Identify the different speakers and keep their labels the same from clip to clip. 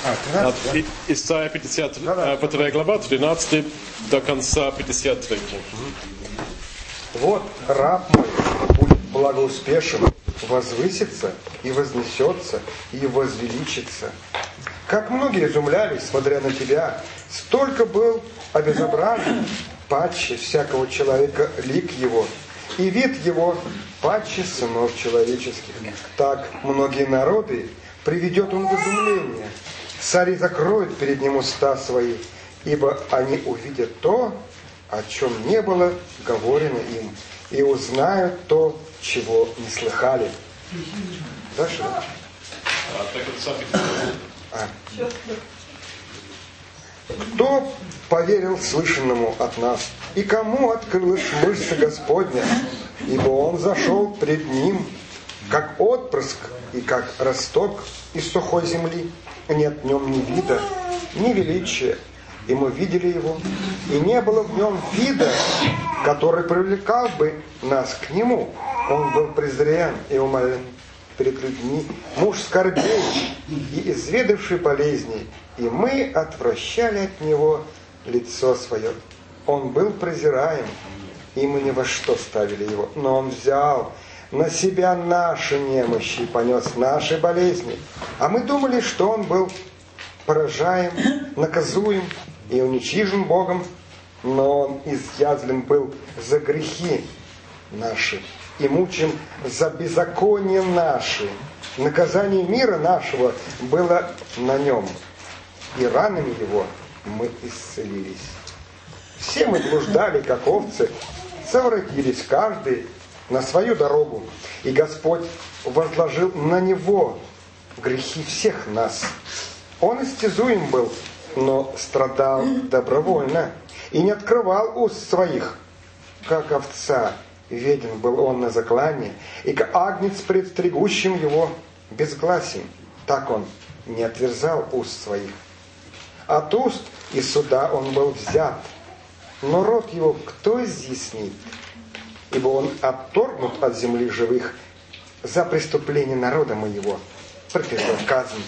Speaker 1: Исайя 52 глава, 13 до конца 53.
Speaker 2: Вот раб мой будет благоуспешен, возвысится и вознесется и возвеличится. Как многие изумлялись, смотря на тебя, столько был обезображен паче всякого человека лик его, и вид его паче сынов человеческих. Так многие народы приведет он в изумление. Цари закроют перед ним уста свои, ибо они увидят то, о чем не было говорено им, и узнают то, чего не слыхали. Дальше, да? Кто поверил слышанному от нас, и кому открылась мышца Господня, ибо он зашел пред ним, как отпрыск и как росток из сухой земли. Нет в нем ни вида, ни величия, и мы видели его, и не было в нем вида, который привлекал бы нас к нему. Он был презрен и умолен перед людьми, муж скорбей и изведавший болезней, и мы отвращали от него лицо свое. Он был презираем, и мы ни во что ставили его, но он взял на себя наши немощи и понес наши болезни. А мы думали, что он был поражаем, наказуем и уничижен Богом, но он изъязвлен был за грехи наши и мучим за беззаконие наши. Наказание мира нашего было на нем, и ранами его мы исцелились. Все мы блуждали, как овцы, совратились каждый на свою дорогу, и Господь возложил на него грехи всех нас. Он истязуем был, но страдал добровольно, и не открывал уст своих, как овца. Веден был он на заклане, и как агнец пред стригущим его безгласием. Так он не отверзал уст своих. От уст и суда он был взят, но рот его кто изъяснит? Ибо он отторгнут от земли живых за преступление народа моего, претерпел казнь.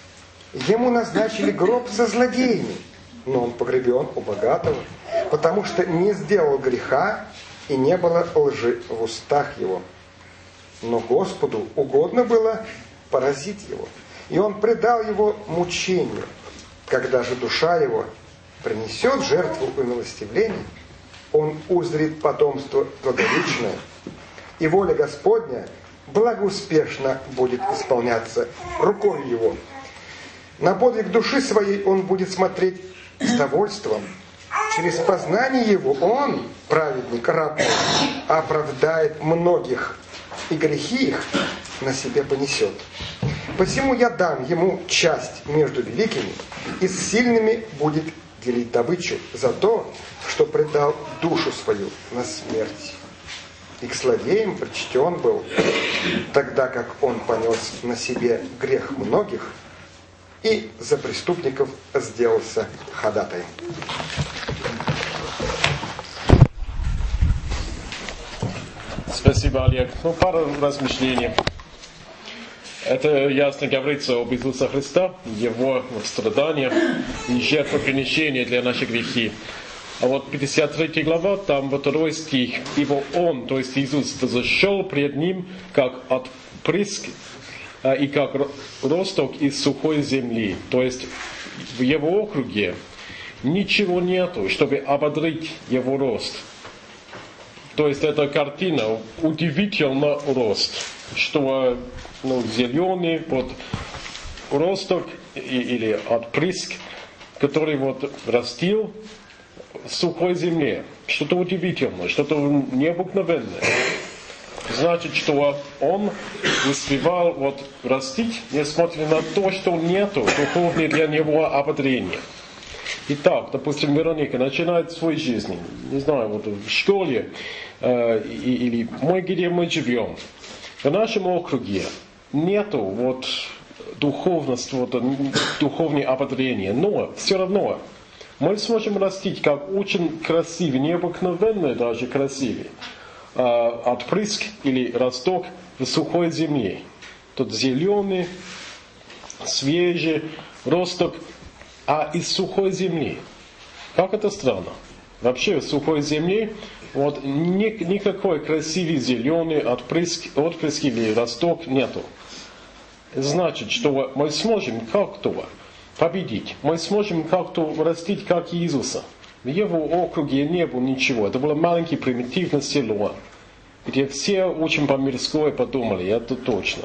Speaker 2: Ему назначили гроб со злодеями, но он погребен у богатого, потому что не сделал греха, и не было лжи в устах его. Но Господу угодно было поразить его, и он предал его мучению. Когда же душа его принесет жертву умилостивления, он узрит потомство долговечное, и воля Господня благоуспешно будет исполняться рукой его. На подвиг души своей он будет смотреть с довольством. Через познание его он, праведник, раб, оправдает многих, и грехи их на себе понесет. Посему я дам ему часть между великими, и с сильными будет делить добычу за то, что предал душу свою на смерть. И к злодеям причтен был, тогда как он понес на себе грех многих, и за преступников сделался ходатаем.
Speaker 1: Спасибо, Олег. Пару размышлений. Это ясно говорится об Иисусе Христа, Его страданиях и жертвоприношении для наших грехов. А вот 53 глава, там во 2 стих. «Ибо Он, то есть Иисус, зашел пред Ним, как отпрыск и как росток из сухой земли». То есть в Его округе ничего нету, чтобы ободрить Его рост. То есть эта картина удивительно рост, что зеленый вот росток или отпрыск, который вот растил в сухой земле. Что-то удивительное, что-то необыкновенное. Значит, что он успевал вот растить, несмотря на то, что нету духовного для него ободрения. Итак, допустим, Вероника начинает свою жизнь, не знаю, вот в школе или где мы живем. В нашем округе нету вот духовности, вот, духовного ободрения, но все равно мы сможем растить как очень красивый, необыкновенный даже красивый отпрыск или росток в сухой земле. Тут зеленый, свежий, росток, а из сухой земли. Как это странно. Вообще в сухой земле вот никакой красивый зеленый отпрыск или росток нету. Значит, что мы сможем как-то победить. Мы сможем как-то растить, как Иисуса. В его округе не было ничего. Это было маленькое примитивное село, где все очень по-мирски подумали, это точно.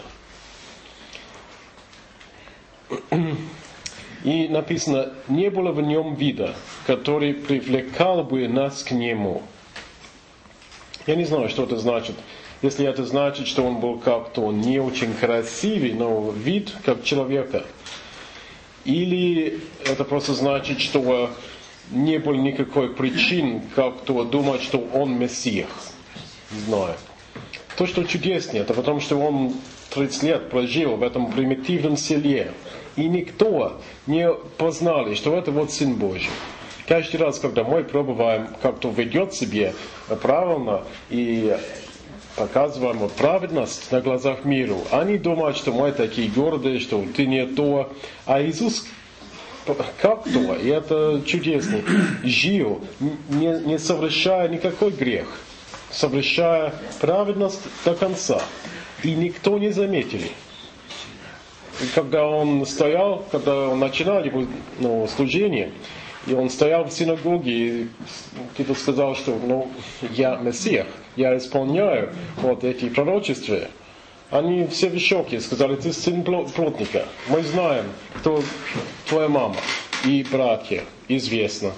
Speaker 1: И написано, не было в нем вида, который привлекал бы нас к нему. Я не знаю, что это значит. Если это значит, что он был как-то не очень красивый, но вид как человека. Или это просто значит, что не было никакой причины как-то думать, что он Мессия. Не знаю. То, что чудеснее, это потому, что он 30 лет прожил в этом примитивном селе. И никто не познали, что это вот Сын Божий. Каждый раз, когда мы пробуем как-то ведет себя правильно и показываем праведность на глазах миру, они думают, что мы такие гордые, что ты не то. А Иисус как-то, и это чудесно, жил, не совершая никакой грех, совершая праведность до конца. И никто не заметили. И когда он начинал его служение, и он стоял в синагоге, и кто-то сказал, что я Мессия, я исполняю вот эти пророчества. Они все в шоке, сказали, ты сын плотника. Мы знаем, кто твоя мама и братья, известно.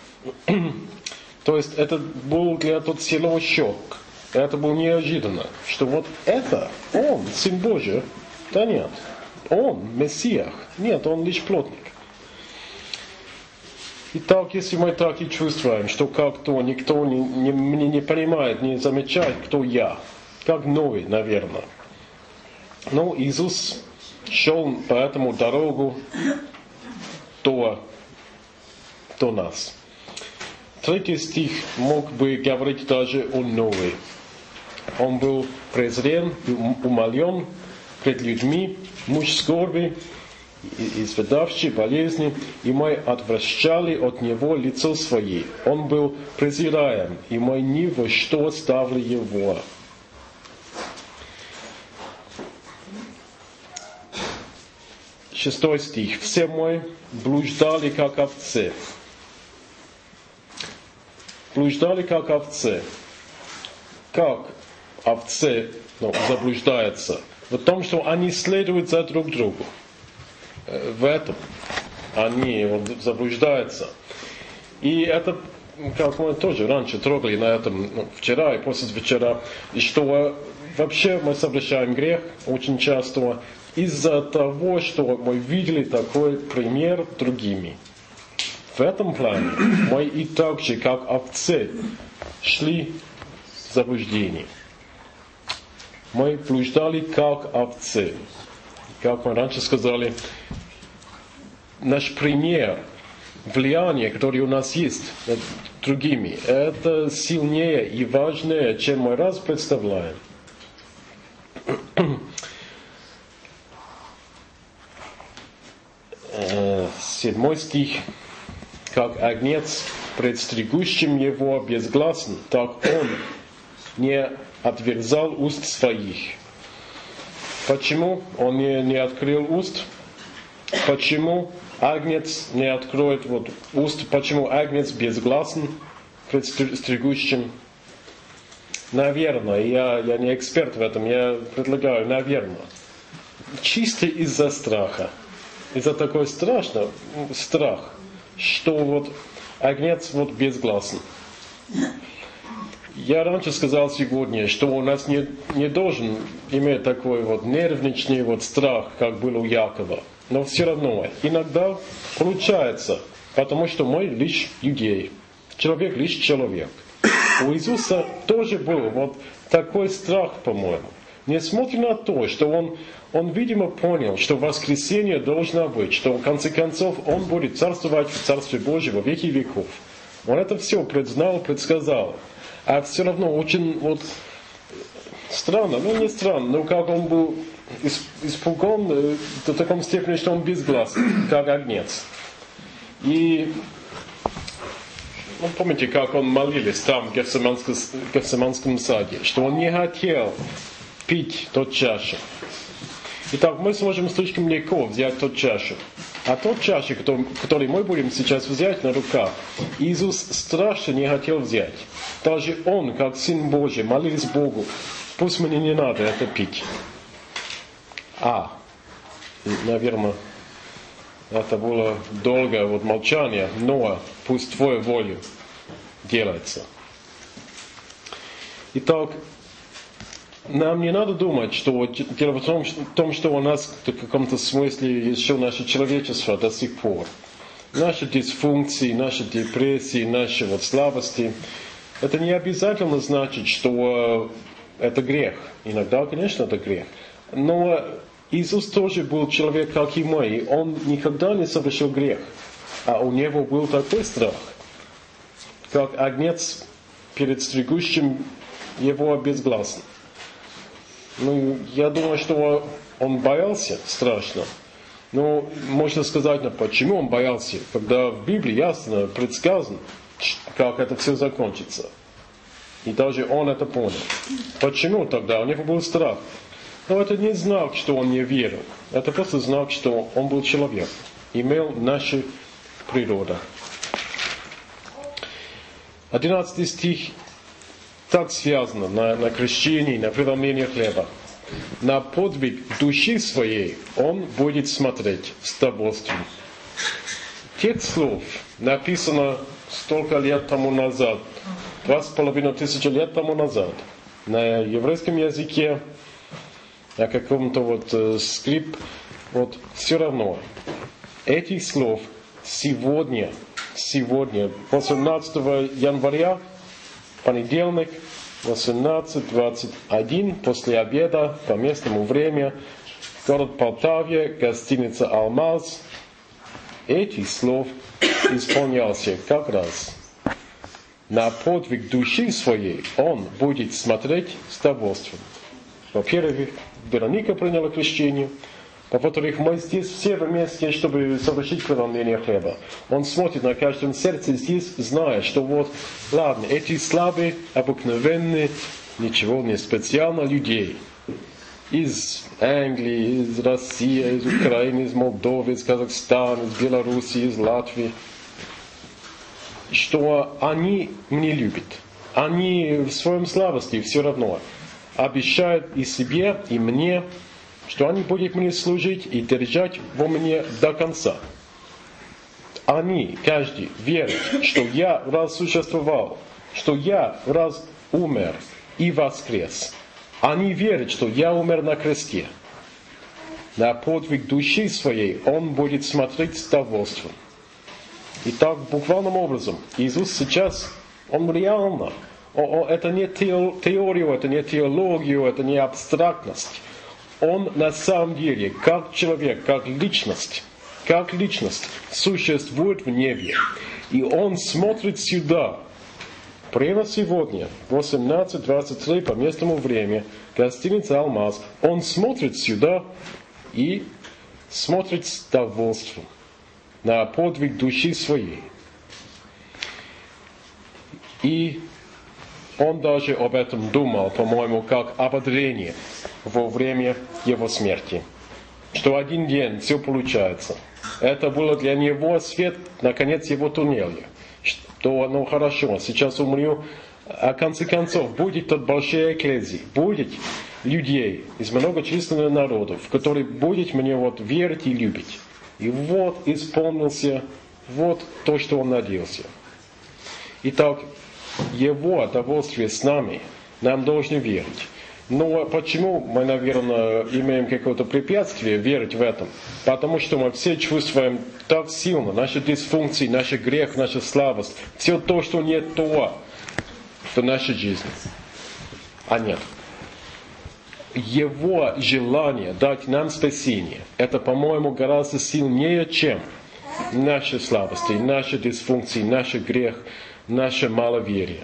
Speaker 1: То есть это был для этого село шок. Это было неожиданно, что вот это он, Сын Божий, да нет. Он Мессия. Нет, он лишь плотник. Итак, если мы так и чувствуем, что как-то никто не понимает, не замечает, кто я, как новый, наверное. Но Иисус шел по этому дорогу до нас. 3 стих мог бы говорить даже о новый. Он был презрен и умолен пред людьми, муж скорби, испытавший болезни, и мы отвращали от него лицо свое. Он был презираем, и мы ни во что ставили его. Шестой стих. Все мы блуждали, как овцы. Блуждали, как овцы. Как овцы заблуждаются? В том, что они следуют за друг другу. В этом они заблуждаются. И это, как мы тоже раньше трогали на этом, вчера и послезавчера, и что вообще мы совершаем грех очень часто из-за того, что мы видели такой пример другими. В этом плане мы и так же, как овцы, шли в заблуждение. Мы блуждали, как овцы. Как мы раньше сказали, наш пример, влияние, которое у нас есть над другими, это сильнее и важнее, чем мы раз представляем. 7 стих. Как агнец, пред стригущим его безгласно, так он не отверзал уст своих. Почему он не открыл уст? Почему агнец не откроет уст? Почему агнец безгласен пред стригущим? Наверное, я не эксперт в этом, я предлагаю, наверное, чисто из-за страха. Из-за такой страшного страх, что агнец безгласен. Я раньше сказал сегодня, что у нас не должен иметь такой нервничный страх, как был у Якова. Но все равно иногда получается, потому что мы лишь иудеи. Человек лишь человек. У Иисуса тоже был такой страх, по-моему. Несмотря на то, что он, видимо, понял, что воскресение должно быть, что в конце концов он будет царствовать в Царстве Божьем во веки веков. Он это все предсказал. А все равно очень странно, не странно, но как он был испуган до такой степени, что он безгласен, как агнец. И помните, как он молились там, в Гефсиманском саде, что он не хотел пить тот чашу. Итак, мы сможем слишком легко взять тот чашу. А тот чашу, который мы будем сейчас взять на руках, Иисус страшно не хотел взять. Даже Он, как Сын Божий, молился Богу, пусть мне не надо это пить. Наверное, это было долгое молчание, но пусть Твоя воля делается. Итак, нам не надо думать, что дело в том, что у нас в каком-то смысле еще наше человечество до сих пор. Наши дисфункции, наши депрессии, наши слабости, это не обязательно значит, что это грех. Иногда, конечно, это грех. Но Иисус тоже был человек, как и мы, и Он никогда не совершил грех. А у Него был такой страх, как агнец перед стригущим его обезгласно. Я думаю, что он боялся страшно. Но можно сказать, почему он боялся, когда в Библии ясно предсказано, как это все закончится. И даже он это понял. Почему тогда? У него был страх. Но это не знак, что он не верил. Это просто знак, что он был человек. Имел нашу природу. 11 стих так связано на крещении, на преломлении хлеба. На подвиг души своей он будет смотреть с довольствием. Текст слов написано столько лет тому назад, 2500 лет тому назад, на еврейском языке, на каком-то скрипт, все равно. Этих слов сегодня, 18 января, понедельник, 18:21, после обеда, по местному времени, город Полтаве, гостиница «Алмаз». Этих слов исполнялся как раз. На подвиг души своей он будет смотреть с довольствием. Во-первых, Вероника приняла крещение. Во-вторых, мы здесь все вместе, чтобы совершить преломление хлеба. Он смотрит на каждом сердце здесь, зная, что ладно, эти слабые, обыкновенные, ничего не специально людей. Из Англии, из России, из Украины, из Молдовы, из Казахстана, из Белоруссии, из Латвии. Что они мне любят. Они в своем слабости все равно обещают и себе, и мне, что они будут мне служить и держать во мне до конца. Они, каждый, верят, что я раз существовал, что я раз умер и воскрес. Они верят, что я умер на кресте. На подвиг души своей он будет смотреть с довольствием. И так, буквальным образом, Иисус сейчас, он реально, это не теорию, это не теологию, это не абстрактность. Он на самом деле, как человек, как личность, существует в небе. И он смотрит сюда, прямо сегодня, 18:23 по местному времени, гостиница «Алмаз». Он смотрит сюда и смотрит с довольствием на подвиг души своей. И он даже об этом думал, по-моему, как ободрение во время его смерти. Что один день все получается. Это было для него свет на конец его туннеля. Что, хорошо, сейчас умру, а в конце концов будет тут большая экклезия, будет людей из многочисленных народов, которые будут мне верить и любить. И исполнился то, что он надеялся. Итак, его довольствие с нами, нам должны верить. Но почему мы, наверное, имеем какое-то препятствие верить в этом? Потому что мы все чувствуем так сильно наши дисфункции, наш грех, наша слабость, все то, что нет того в нашей жизни. А нет. Его желание дать нам спасение, это, по-моему, гораздо сильнее, чем наши слабости, наши дисфункции, наш грех, наше маловерие.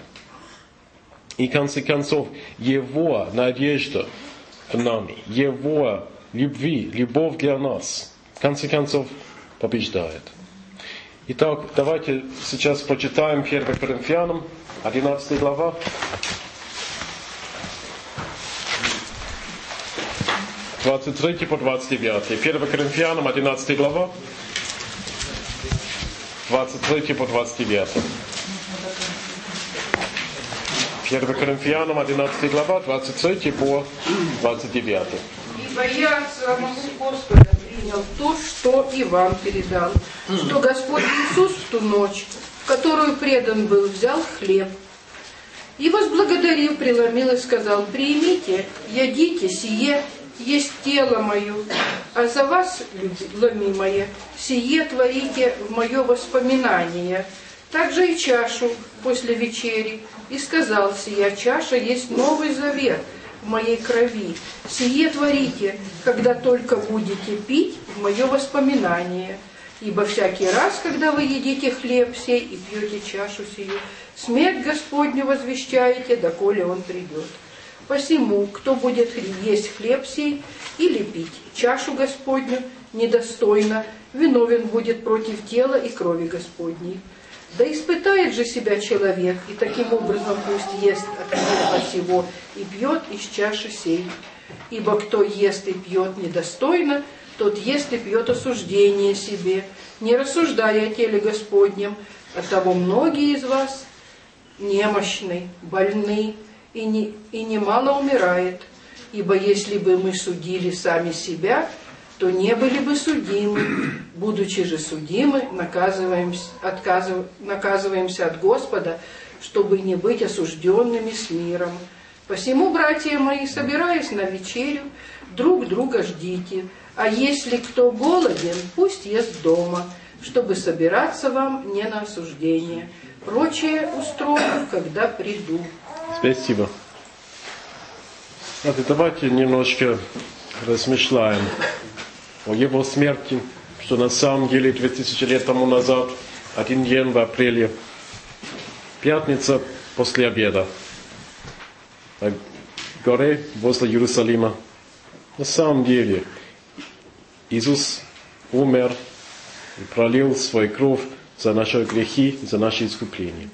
Speaker 1: И в конце концов, Его надежда в нами, Его любви, любовь для нас, в конце концов, побеждает. Итак, давайте сейчас прочитаем 1 Коринфянам, 11 глава. 23 по 29. 1 Коринфянам, 11 глава, 23 по 29. 1 Коринфянам, 11 глава, 23 по 29.
Speaker 3: Ибо я от самого Господа принял то, что и вам передал, что Господь Иисус в ту ночь, в которую предан был, взял хлеб, и возблагодарив, преломил и сказал: «Примите, ядите, сие есть тело мое, а за вас, ломимое, сие творите в мое воспоминание». Также и чашу после вечери, и сказал: «Сия чаша есть новый завет в моей крови. Сие творите, когда только будете пить в мое воспоминание. Ибо всякий раз, когда вы едите хлеб сей и пьете чашу сию, смерть Господню возвещаете, доколе он придет. Посему, кто будет есть хлеб сей или пить чашу Господню недостойно, виновен будет против тела и крови Господней. Да испытает же себя человек, и таким образом пусть ест от хлеба сего и пьет из чаши сей. Ибо кто ест и пьет недостойно, тот ест и пьет осуждение себе, не рассуждая о теле Господнем. Оттого многие из вас немощны, больны, и немало умирает. Ибо если бы мы судили сами себя, то не были бы судимы. Будучи же судимы, наказываемся от Господа, чтобы не быть осужденными с миром. Посему, братья мои, собираясь на вечерю, друг друга ждите. А если кто голоден, пусть ест дома, чтобы собираться вам не на осуждение. Прочее устрою, когда приду».
Speaker 1: Спасибо. Давайте немножко размышляем о его смерти, что на самом деле 2000 лет тому назад, один день в апреле, пятница после обеда, на горе возле Иерусалима. На самом деле Иисус умер и пролил свою кровь за наши грехи, за наше искупление.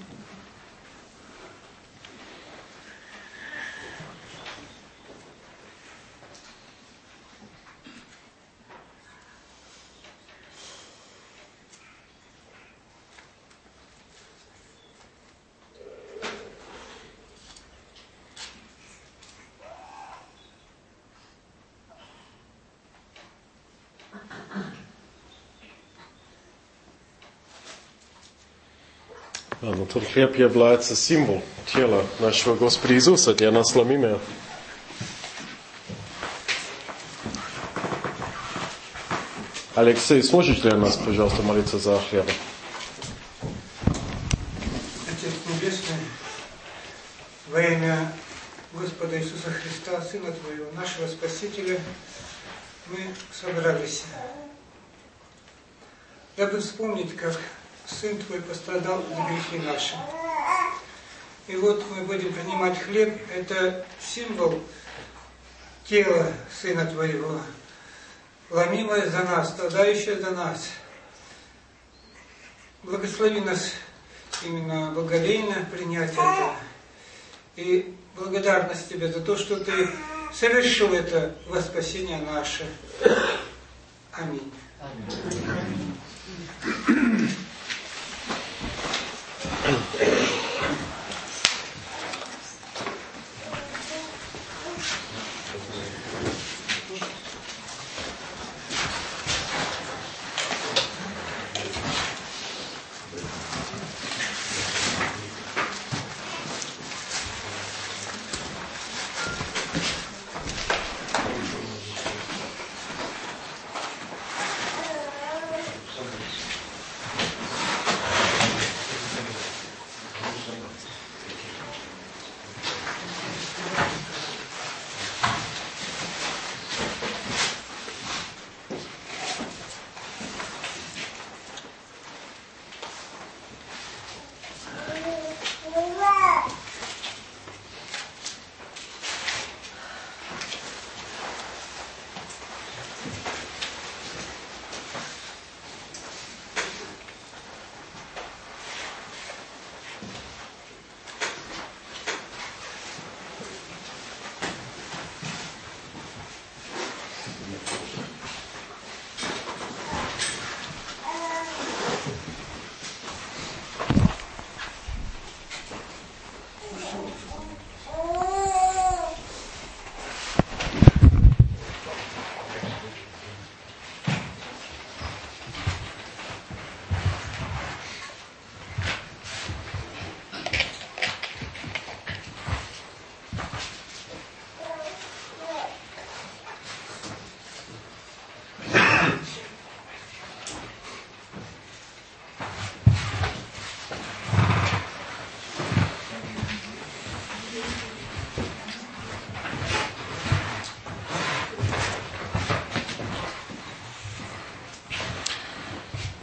Speaker 1: Но тот хлеб является символ тела нашего Господа Иисуса, для нас ломимое. Алексей, сможешь для нас, пожалуйста, молиться за хлеб?
Speaker 4: Отец Небесный, во имя Господа Иисуса Христа, Сына Твоего, нашего Спасителя, мы собрались, дабы вспомнить, как Сын Твой пострадал за грехи наши. И вот мы будем принимать хлеб, это символ тела Сына Твоего, ломимое за нас, страдающее за нас. Благослови нас именно благовейно принять это. И благодарность Тебе за то, что Ты совершил это во спасение наше. Аминь.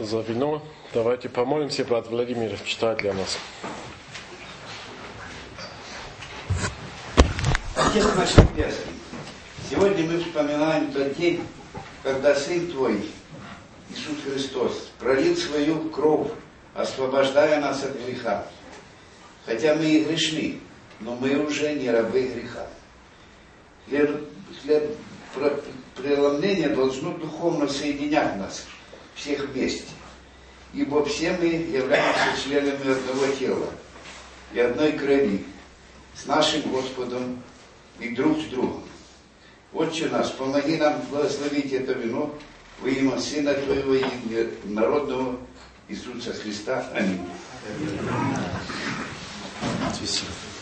Speaker 1: за вино. Давайте помолимся, брат Владимир читает для нас.
Speaker 5: Отец наш Небесный, сегодня мы вспоминаем тот день, когда Сын Твой, Иисус Христос, пролил свою кровь, освобождая нас от греха. Хотя мы и грешны, но мы уже не рабы греха. Преломление должно духовно соединять нас, всех вместе. Ибо все мы являемся членами одного тела и одной крови, с нашим Господом и друг с другом. Отче наш, помоги нам благословить это вино во имя Сына Твоего народного Иисуса Христа. Аминь.